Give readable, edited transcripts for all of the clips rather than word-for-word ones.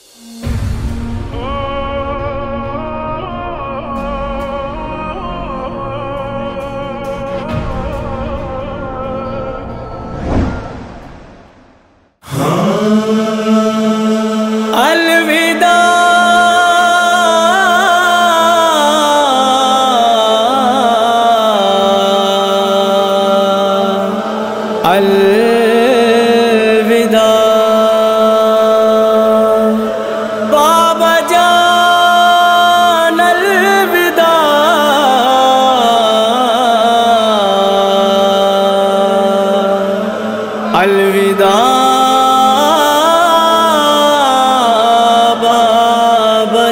الوداع بابا جان الوداع الوداع بابا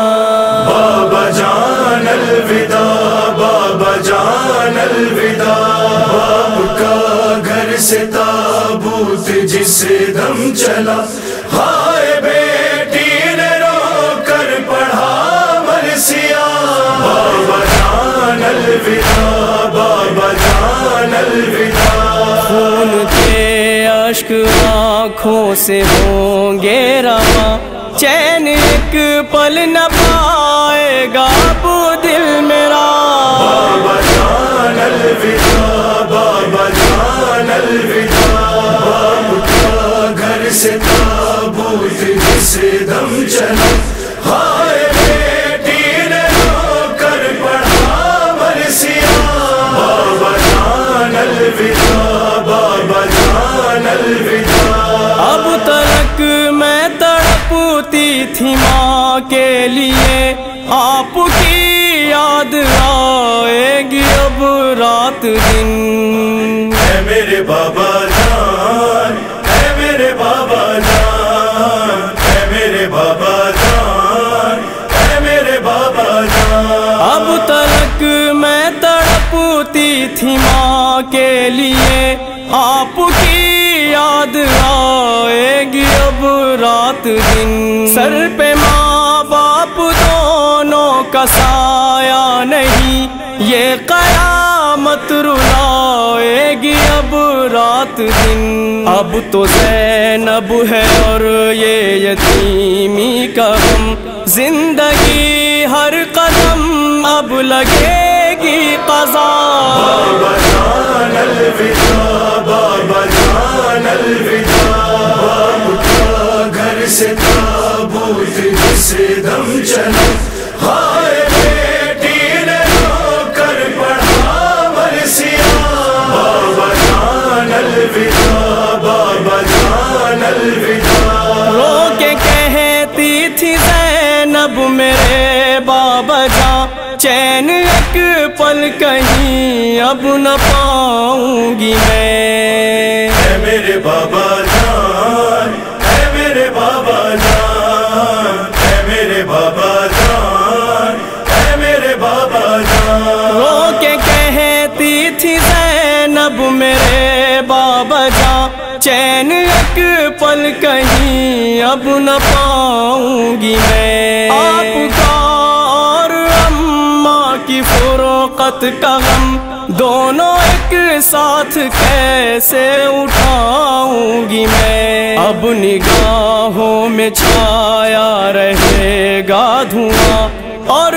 جان الوداع بابا جان الوداع باپ کا گھر سے تابوت جس دم چلا ہائے بیٹی نے رو کر پڑھا مرثیہ بابا جان الوداع بابا جان الوداع خون کے اشک آنکھوں سے ہوں گے رواں چین ایک پل نہ پائے گا اب دل میرا بابا جان الوداع بابا جان الوداع باپ کا گھر سے تابوت جس دم چلا ہائے بیٹی نے رو کر پڑھا مرثیہ بابا جان الوداع بابا جان الوداع اب تلک میں تڑپتی تھی ماں کے لیے آپ کی یاد آئے گی اب رات دن اے میرے بابا جان اے میرے بابا جان اے میرے بابا جان اے میرے بابا جان اب تلک میں تڑپتی تھی ماں کے لیے آپ کی یاد آئے گی اب رات دن سر پہ ماں باپ دونوں کا سایہ نہیں یہ قیامت رلائے گی اب رات دن اب تو زینب ہے اور یہ یتیمی کا غم زندگی ہر قدم اب لگے گی قضا بابا جان الوداع بابا جان الوداع باپ کا گھر سے تابوت جس دم چلا ہائے بیٹی نے رو کر پڑھا مرثیہ بابا جان الوداع بابا جان الوداع رو کے کہتی تھی زینب میرے بابا جان چین ایک پل کہیں اب نہ پاؤں گی میں اے میرے بابا جان اے میرے بابا جان اے میرے بابا جان اے میرے بابا جان رو کے کہتی تھی زینب میرے بابا جان چین ایک پل کہیں اب نہ پاؤں گی میں آپ کا اور اماں کی فروقت کا غم دونوں ایک ساتھ کیسے اٹھاؤں گی میں اب نگاہوں میں چھایا رہے گا دھواں اور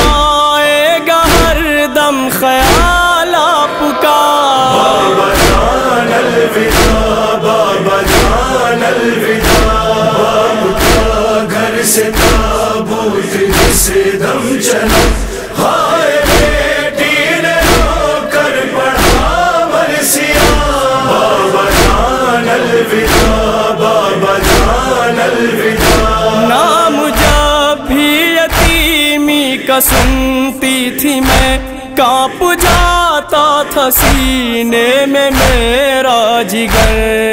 رلائے گا ہر دم خیال آپ کا بابا جان الوداع بابا جان الوداع باپ کا گھر سے تابوت جس دم چلا ہائے بیٹی نے رو کر پڑھا مرثیہ بابا جان الوداع بابا جان الوداع نام جب بھی یتیمی کا سنتی تھی میں کانپ جاتا تھا سینے میں میرا جگر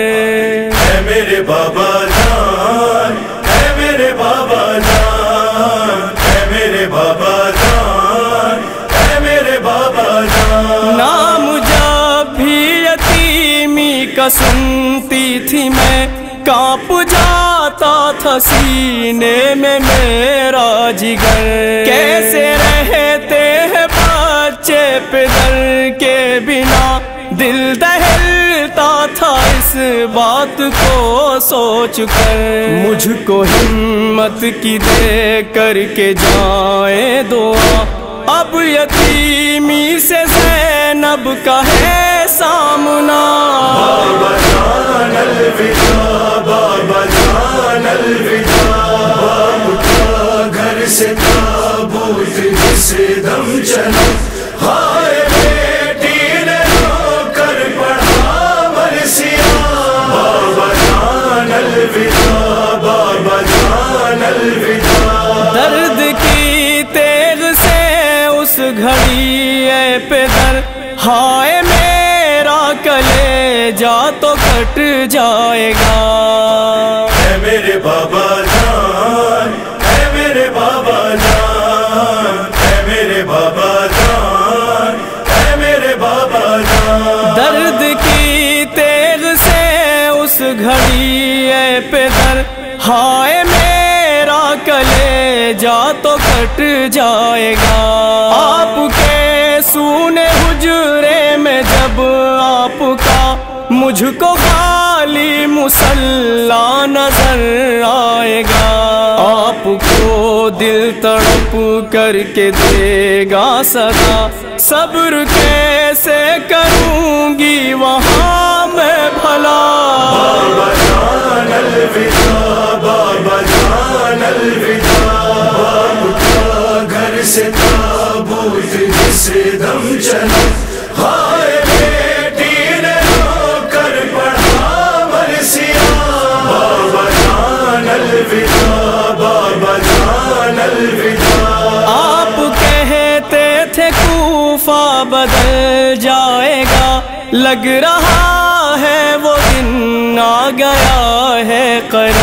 اے میرے بابا جان اے میرے بابا جان اے میرے بابا جان اے میرے بابا جان نام جب بھی یتیمی کا سنتی تھی میں کانپ جاتا تھا سینے میں میرا جگر کیسے رہتے ہیں بچے پدر کے بنا دل دہلتا تھا اس بات کو سوچ کر مجھ کو ہمت کی دے کر کے جائیں دعا، اب یتیمی سے زینب کا ہے سامنا۔ بابا جان الوداع، بابا جان الوداع، باپ کا گھر سے تابوت جسے دم چلا، ہائے بیٹی نے رو کر پڑھا مرثیہ۔ بابا جان الوداع، بابا جان الوداع، درد کی تیغ سے اس گھڑی اے پدر، ہائے میرا کلیجا تو کٹ جائے گا۔ اے میرے بابا جان، اے میرے بابا جان، اے میرے بابا جان، اے میرے بابا جان، درد کی تیغ سے اس گھڑی اے پدر، ہائے میرا کلیجا تو کٹ جائے گا۔ آپ کے سونے حجرے میں جب آپ کا مجھ کو خالی مصلی نظر آئے گا، آپ کو دل تڑپ کر کے دے گا صدا، صبر کیسے کروں گی وہاں میں بھلا۔ بابا جان الوداع، بابا جان الوداع، باپ کا گھر سے تابوت جسے دم چلا، ہائے بیٹی نے رو کر پڑھا مرثیہ۔ بابا جان الوداع، بابا جان الوداع، آپ کہتے تھے کوفہ بدل جائے گا، لگ رہا ہے وہ دن آ گیا ہے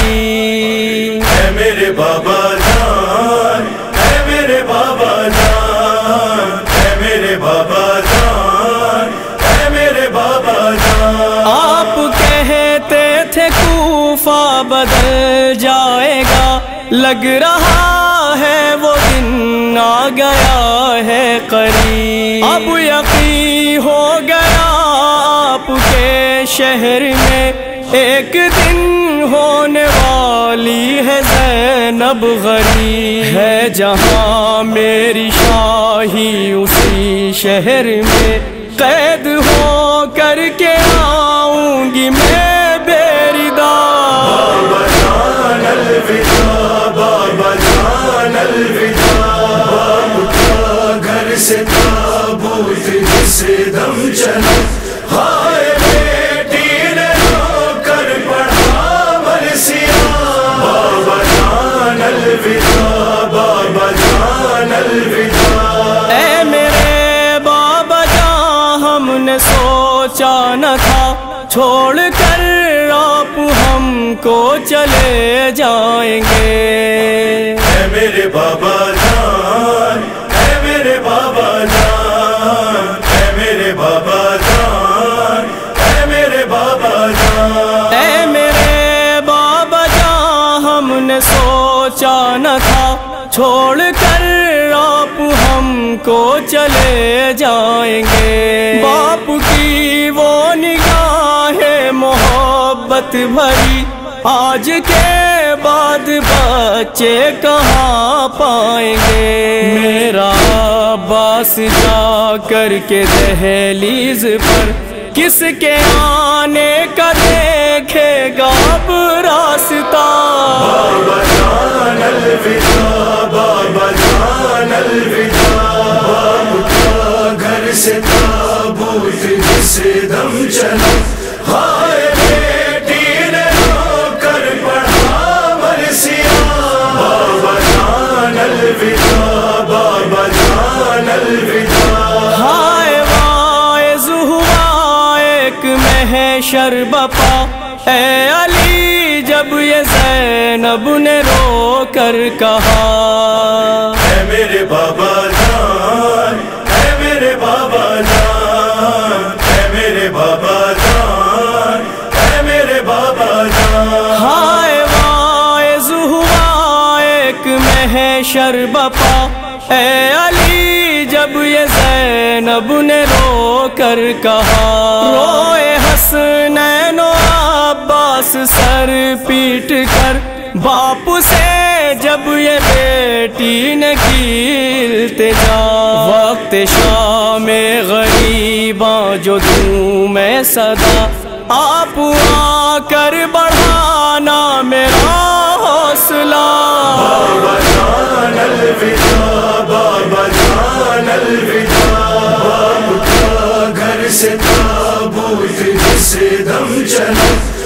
قریب۔ اے میرے بابا جان، اے میرے بابا جان، اے میرے بابا جان، اے میرے بابا جان، آپ کہتے تھے کوفہ بدل جائے گا، لگ رہا ہے وہ دن آ گیا ہے قریب۔ اب یقین ہو گیا آپ کے شہر میں ایک دن ہونے والی ہے زینب غریب، ہے جہاں میری شاہی اسی شہر میں، قید ہو کر کے آؤں گی میں بیردا۔ بابا جان الوداع، بابا جان الوداع، باپ کا گھر سے تابوت جسے دم چلا، ہائے بیٹی نے رو کر پڑھا مرثیہ۔ بابا جان الوداع، بابا جان الوداع، اے میرے بابا جان، ہم نے سوچا نہ تھا چھوڑ کر آپ ہم کو چلے جائیں گے۔ اے میرے بابا جان، اے میرے بابا جان، اے میرے بابا جان، اے میرے بابا جان، اے میرے بابا جان، ہم نے سوچا نہ تھا چھوڑ کر آپ ہم کو چلے جائیں گے۔ باپ کی وہ نگاہ محبت بھری آج کے بعد بچے کہاں پائیں گے۔ میرا عباس جا کر کے دہلیز پر کس کے آنے کا دیکھے گا اب راستہ۔ بابا جان الوداع، بابا جان الوداع، باپ کا گھر سے تابوت جسے دم چلا، ہائے بیٹی نے رو کر پڑھا مرثیہ۔ بابا جان الوداع، بابا جان الوداع، ہائے واعظ ہوا ایک محشر بپا، اے علی جب یہ زینب نے رو کر کہا۔ اے میرے بابا جان، اے میرے بابا جان، اے میرے بابا جان، اے میرے بابا جان، ہائے واعظ ہوا ایک محشر بپا، اے علی جب یہ زینب نے رو کر کہا۔ روئے حسنین و سر پیٹ کر باپ سے جب یہ بیٹی نے کی التجا، وقت شام غریباں جو دوں میں صدا، آپ آ کر بڑھانا میرا حوصلہ۔ بابا جان الوداع، بابا جان الوداع، باپ کا گھر سے تابوت جسے دم چلا،